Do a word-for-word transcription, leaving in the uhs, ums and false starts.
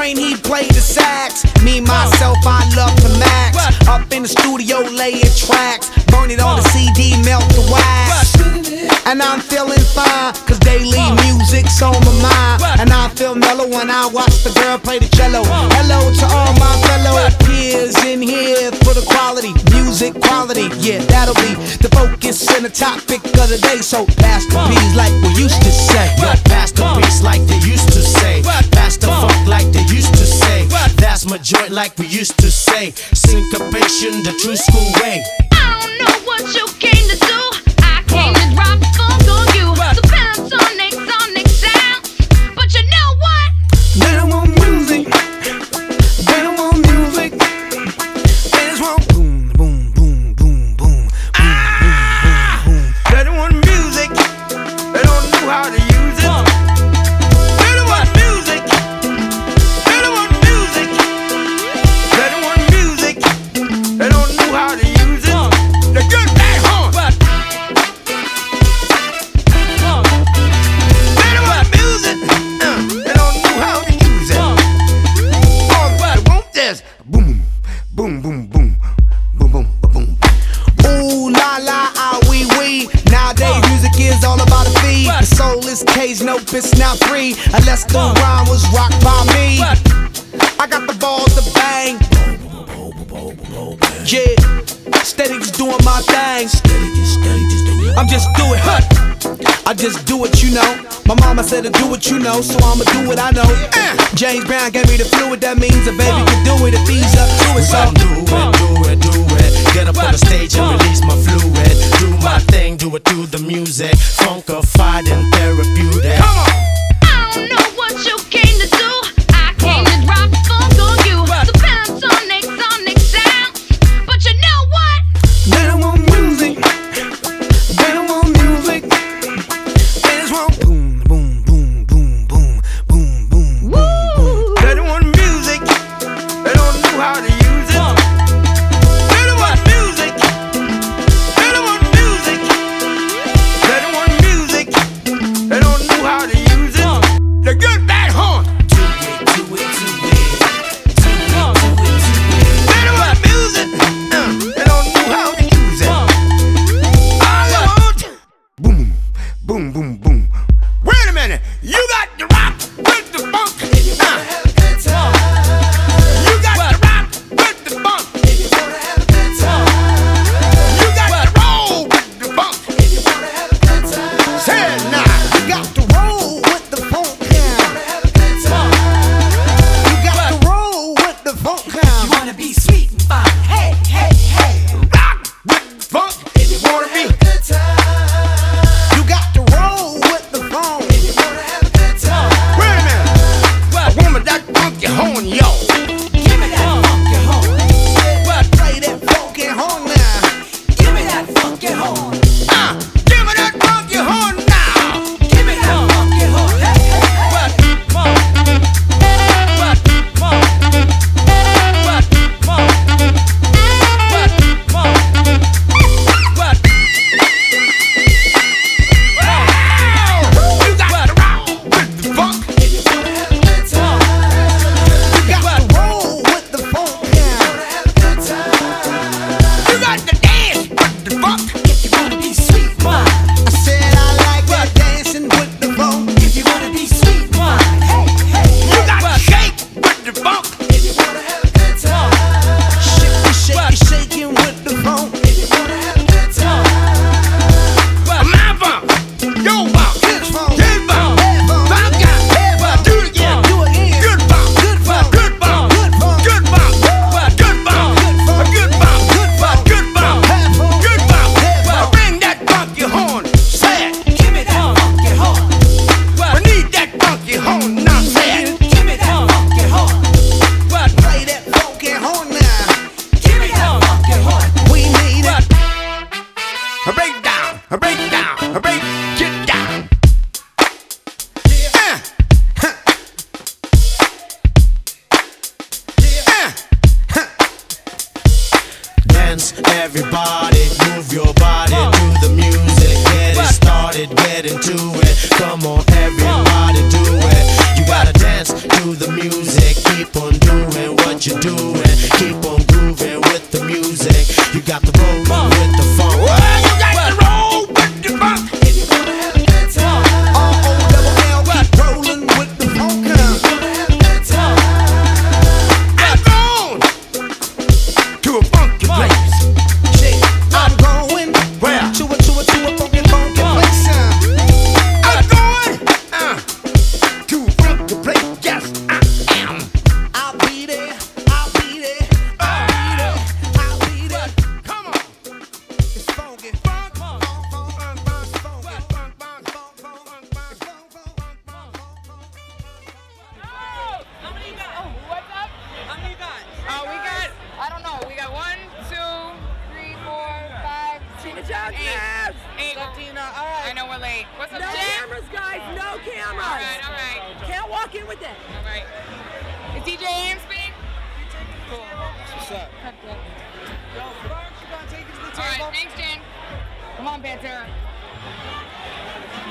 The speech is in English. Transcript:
brain, he played the sax. Me, myself, I love to max. Up in the studio, laying tracks. Burn it on the C D, melt the wax. And I'm feeling fine, cause daily music's on my mind. And I feel mellow when I watch the girl play the cello. Hello to all my fellow peers in here for the quality, music quality. Yeah, that'll be the focus and the topic of the day. So pass the beats like we used to say. Yo, pass the beats like they used to say. Pass the funk like they used to say. That's my joint like we used to say. Syncopation, the true school way. I don't know what you came to do. I came to drop the funk on you. The pentatonic, sonic sound. But you know what? They don't want music. They don't want music. They just want boom, boom, boom, boom, boom. Ah! Boom, boom, boom. They don't want music. They don't know how to use it. They don't want music. They don't want music. They don't want music. They don't know how to use it. The good back home. They don't want music. Uh, they don't know how to use it. All they want is boom, boom, boom, boom, boom, boom, boom. Ooh la la, ah wee wee. Nowadays music is all about a fee. The soul is caged, nope, it's not free unless the rhyme was rocked by me. I got the balls to bang. Yeah, steady just doing my thing. I'm just doing, huh? I just do what you know. My mama said to do what you know, so I'ma do what I know. James Brown gave me the fluid, that means a baby can do it if he's up to it. So do it, do it, do it. Get up on the stage and release my fluid. Do my thing, do it through the music. Funkified and therapeutic. Come on. I don't know what you came to do. I came to drop the funk on you. The pentatonic, sonic sound. But you know what? they don't want music. They don't want music. They just want boom, boom, boom, boom, boom, boom, boom, boom, boom. They don't want music. They don't know how to use it. They don't want music. They don't want music. They don't want music. They don't know how to use it. The good back home. Do it, do it, do it. Do it, do it, do it. They don't want music. Uh, they don't know how to use it. All they want. Boom, boom, boom, boom. Wait a minute. You got to rock with the funk. Uh. You got to rock with the funk. You got to roll with the funk. Say it now. You got to roll with the funk now. You got to roll with the funk now. Wanna be sweet and fun. Hey, hey, hey. Rock with the funk. If you wanna be. You got to roll with the funk. Wait a minute. A woman that funky horn, yo. Give me that funky horn. Play that funky horn now. Give me that funky horn. Uh, give me that funky horn now. Give me that funky horn. Hey, hey, hey. You got to rock with the funk. You got to roll with the funk now. You got to dance with the funk. If you wanna be sweet and fun. I said I like that dancing with the funk. If you wanna be sweet and fun. Hey, hey, You got to shake with the funk. if you wanna have a good time. Shake it, shake it, shaking with the funk. If you wanna have a good time. My funk. Your funk. Good funk. His funk. Bad funk. Funk out. Bad funk. Do it again. Do it again. Good funk. Good funk. Good funk. Good funk. Good funk. Good funk. Good funk. A good funk. Good funk. Good funk. Bad funk. Good funk. Bad funk. Bring that funky horn. Say it. Give me that funky horn. We need that funky horn. Now say it. Give me that funky horn. Play that funky horn now. Give me that funky horn. We need it. A break down. A break down. A break. Get down. Uh. Huh. Uh. Dance, everybody, move your body to the music. Get it started, get into it. Come on, everybody, do it. You gotta dance to the music. Keep All right, all right. Can't walk in with that. All right. Is D J Am speaking? Cool. What's up? Yo, Burke, you gonna take it to the All table? right, thanks, Jen. Come on, Pantera.